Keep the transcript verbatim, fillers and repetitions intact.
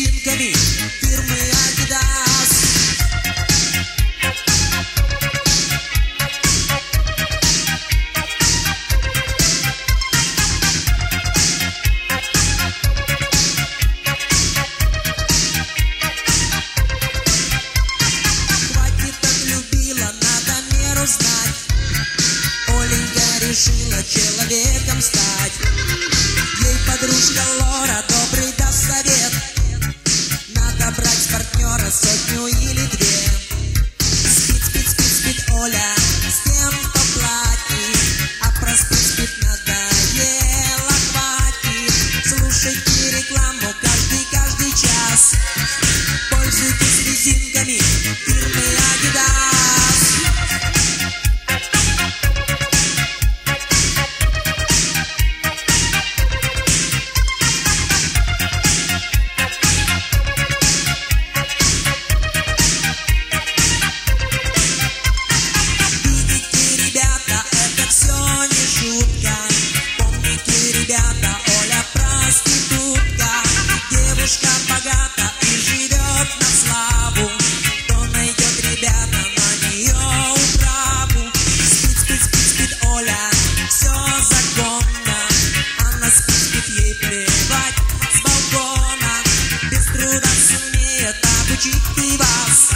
резинками фирмы Adidas. Хватит, отлюбила, надо меру знать. Оленька решила человеком стать. Ей подружка Лора добрый даст совет. Надо брать с партнера сотню или две. Спит, спит, спит, спит Оля с тем, кто платит, а проспит, спит надоело, хватит. Слушайте рекламу каждый, каждый час. Пользуйтесь резинками фирмы Adidas. Видите, ребята, это все не шутка. Помните, ребята, Оля проститутка. Девушка богата и живет на славу. Кто найдет, ребята, на нее управу? Спит, спит, спит, спит Оля, все законно. Она спит, спит, ей плевать с балкона. Без труда сумеет обучить и вас.